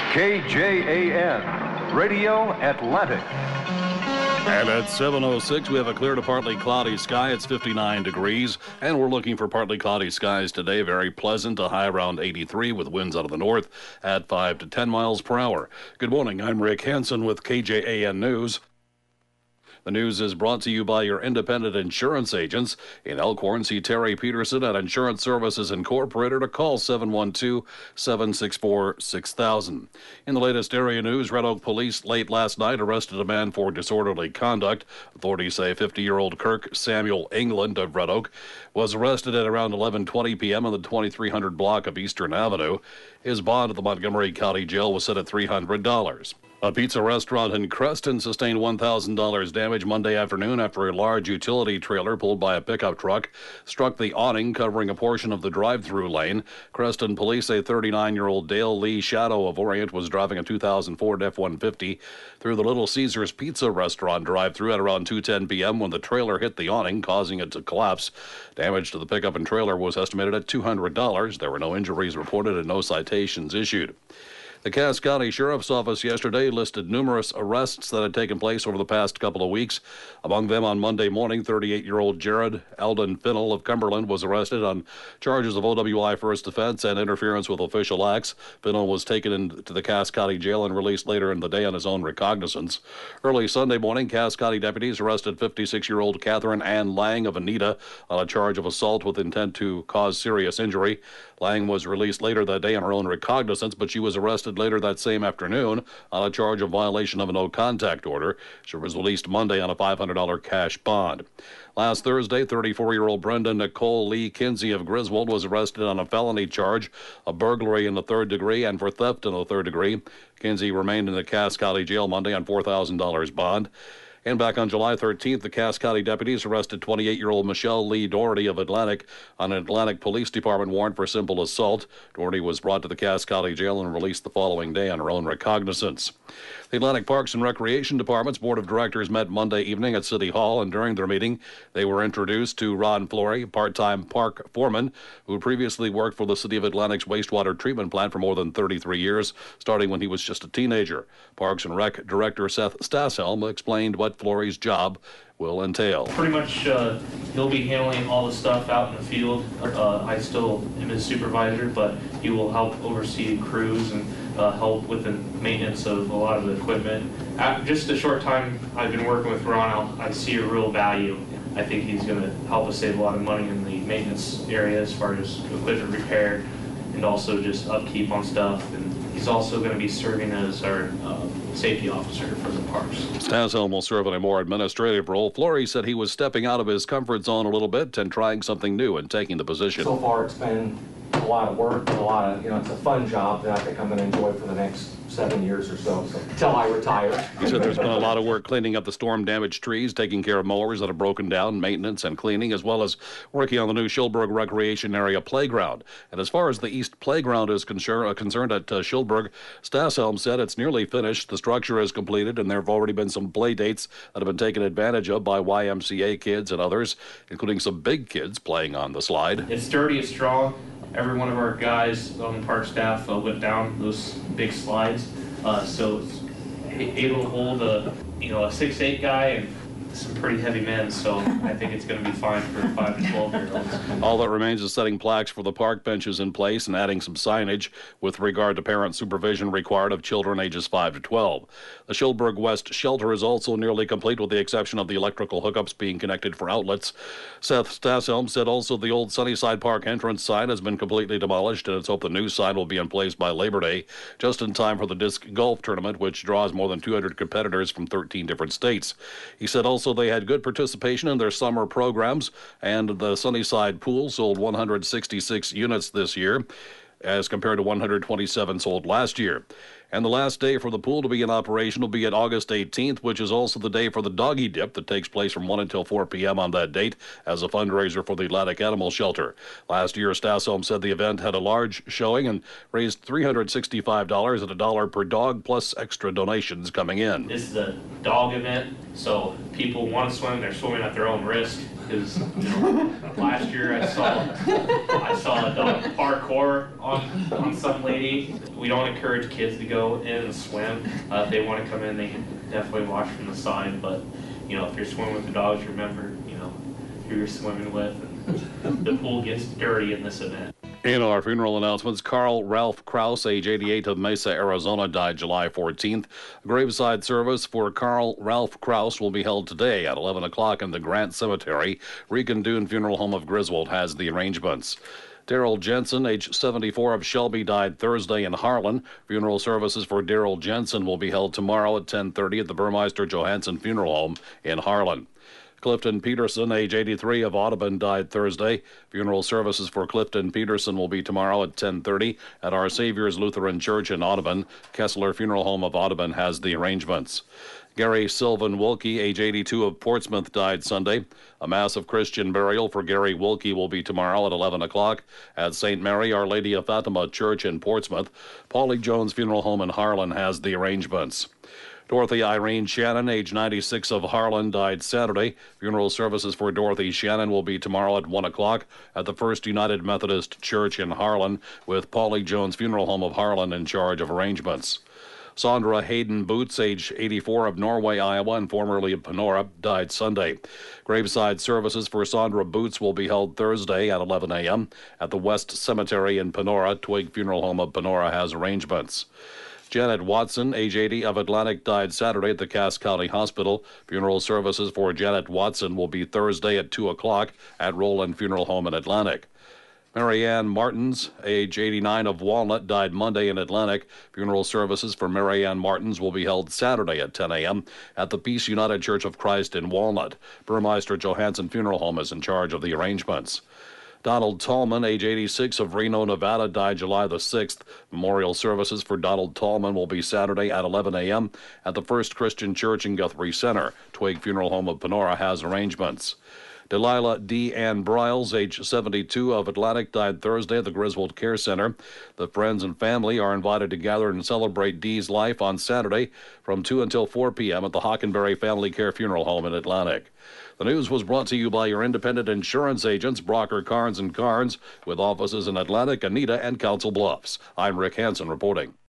KJAN, Radio Atlantic. And at 7:06, we have a clear to partly cloudy sky. It's 59 degrees, and we're looking for partly cloudy skies today. Very pleasant, a high around 83 with winds out of the north at 5 to 10 miles per hour. Good morning. I'm Rick Hansen with KJAN News. The news is brought to you by your independent insurance agents. In Elkhorn, see Terry Peterson at Insurance Services Incorporated or call 712-764-6000. In the latest area news, Red Oak Police late last night arrested a man for disorderly conduct. Authorities say 50-year-old Kirk Samuel England of Red Oak was arrested at around 11:20 p.m. on the 2300 block of Eastern Avenue. His bond at the Montgomery County Jail was set at $300. A pizza restaurant in Creston sustained $1,000 damage Monday afternoon after a large utility trailer pulled by a pickup truck struck the awning covering a portion of the drive-through lane. Creston police say 39-year-old Dale Lee Shadow of Orient was driving a 2004 F-150 through the Little Caesars Pizza restaurant drive-through at around 2:10 p.m. when the trailer hit the awning, causing it to collapse. Damage to the pickup and trailer was estimated at $200. There were no injuries reported and no citations issued. The Cass County Sheriff's Office yesterday listed numerous arrests that had taken place over the past couple of weeks. Among them, on Monday morning, 38-year-old Jared Eldon Finnell of Cumberland was arrested on charges of OWI first offense and interference with official acts. Finnell was taken into the Cass County Jail and released later in the day on his own recognizance. Early Sunday morning, Cass County deputies arrested 56-year-old Catherine Ann Lang of Anita on a charge of assault with intent to cause serious injury. Lang was released later that day on her own recognizance, but she was arrested later that same afternoon on a charge of violation of a no-contact order. She was released Monday on a $500 cash bond. Last Thursday, 34-year-old Brenda Nicole Lee Kinsey of Griswold was arrested on a felony charge of burglary in the third degree and for theft in the third degree. Kinsey remained in the Cass County Jail Monday on $4,000 bond. And back on July 13th, the Cass County deputies arrested 28-year-old Michelle Lee Doherty of Atlantic on an Atlantic Police Department warrant for simple assault. Doherty was brought to the Cass County Jail and released the following day on her own recognizance. The Atlantic Parks and Recreation Department's Board of Directors met Monday evening at City Hall, and during their meeting, they were introduced to Ron Flory, part-time park foreman, who previously worked for the City of Atlantic's wastewater treatment plant for more than 33 years, starting when he was just a teenager. Parks and Rec Director Seth Stasshelm explained what Flory's job will entail. Pretty much he'll be handling all the stuff out in the field. I still am his supervisor, but he will help oversee crews and help with the maintenance of a lot of the equipment. After just a short time I've been working with Ron, I see a real value. I think he's going to help us save a lot of money in the maintenance area as far as equipment repair and also just upkeep on stuff. And he's also going to be serving as our safety officer for the parks. Stasshelm will serve in a more administrative role. Flory said he was stepping out of his comfort zone a little bit and trying something new and taking the position. So far it's been a lot of work and a lot of, it's a fun job that I think I'm going to enjoy for the next 7 years or so until I retire. He said there's been a lot of work cleaning up the storm-damaged trees, taking care of mowers that have broken down, maintenance and cleaning, as well as working on the new Shilberg Recreation Area playground. And as far as the East Playground is concerned at Shilberg, Stasshelm said it's nearly finished. The structure is completed, and there have already been some play dates that have been taken advantage of by YMCA kids and others, including some big kids playing on the slide. It's sturdy, it's strong. Every one of our guys on the park staff went down those big slides, so it's able to hold a 6'8" guy and some pretty heavy men, so I think it's going to be fine for 5 to 12-year-olds. All that remains is setting plaques for the park benches in place and adding some signage with regard to parent supervision required of children ages 5 to 12. The Shilberg West shelter is also nearly complete with the exception of the electrical hookups being connected for outlets. Seth Stasshelm said also the old Sunnyside Park entrance sign has been completely demolished, and it's hoped the new sign will be in place by Labor Day, just in time for the disc golf tournament, which draws more than 200 competitors from 13 different states. He said also they had good participation in their summer programs, and the Sunnyside pool sold 166 units this year, as compared to 127 sold last year. And the last day for the pool to be in operation will be at August 18th, which is also the day for the doggy dip that takes place from 1 until 4 p.m. on that date as a fundraiser for the Atlantic Animal Shelter. Last year, Stasshelm said the event had a large showing and raised $365 at $1 per dog, plus extra donations coming in. This is a dog event, so people want to swim, they're swimming at their own risk. because last year I saw a dog parkour on some lady. We don't encourage kids to go in and swim. If they want to come in, they can definitely watch from the side. But if you're swimming with the dogs, remember who you're swimming with. And the pool gets dirty in this event. In our funeral announcements, Carl Ralph Kraus, age 88 of Mesa, Arizona, died July 14th. A graveside service for Carl Ralph Kraus will be held today at 11 o'clock in the Grant Cemetery. Rican Dune Funeral Home of Griswold has the arrangements. Daryl Jensen, age 74 of Shelby, died Thursday in Harlan. Funeral services for Daryl Jensen will be held tomorrow at 10:30 at the Burmeister Johansson Funeral Home in Harlan. Clifton Peterson, age 83 of Audubon, died Thursday. Funeral services for Clifton Peterson will be tomorrow at 10:30 at Our Savior's Lutheran Church in Audubon. Kessler Funeral Home of Audubon has the arrangements. Gary Sylvan Wilkie, age 82 of Portsmouth, died Sunday. A mass of Christian burial for Gary Wilkie will be tomorrow at 11 o'clock at St. Mary Our Lady of Fatima Church in Portsmouth. Paulie Jones Funeral Home in Harlan has the arrangements. Dorothy Irene Shannon, age 96 of Harlan, died Saturday. Funeral services for Dorothy Shannon will be tomorrow at 1 o'clock at the First United Methodist Church in Harlan, with Paulie Jones Funeral Home of Harlan in charge of arrangements. Sandra Hayden Boots, age 84 of Norway, Iowa, and formerly of Panora, died Sunday. Graveside services for Sandra Boots will be held Thursday at 11 a.m. at the West Cemetery in Panora. Twig Funeral Home of Panora has arrangements. Janet Watson, age 80 of Atlantic, died Saturday at the Cass County Hospital. Funeral services for Janet Watson will be Thursday at 2 o'clock at Roland Funeral Home in Atlantic. Marianne Martins, age 89 of Walnut, died Monday in Atlantic. Funeral services for Marianne Martins will be held Saturday at 10 a.m. at the Peace United Church of Christ in Walnut. Burmeister Johansson Funeral Home is in charge of the arrangements. Donald Tallman, age 86 of Reno, Nevada, died July the 6th. Memorial services for Donald Tallman will be Saturday at 11 a.m. at the First Christian Church in Guthrie Center. Twig Funeral Home of Panora has arrangements. Delilah D. Ann Briles, age 72 of Atlantic, died Thursday at the Griswold Care Center. The friends and family are invited to gather and celebrate Dee's life on Saturday from 2 until 4 p.m. at the Hockenberry Family Care Funeral Home in Atlantic. The news was brought to you by your independent insurance agents, Brocker, Carnes & Carnes, with offices in Atlantic, Anita, and Council Bluffs. I'm Rick Hansen reporting.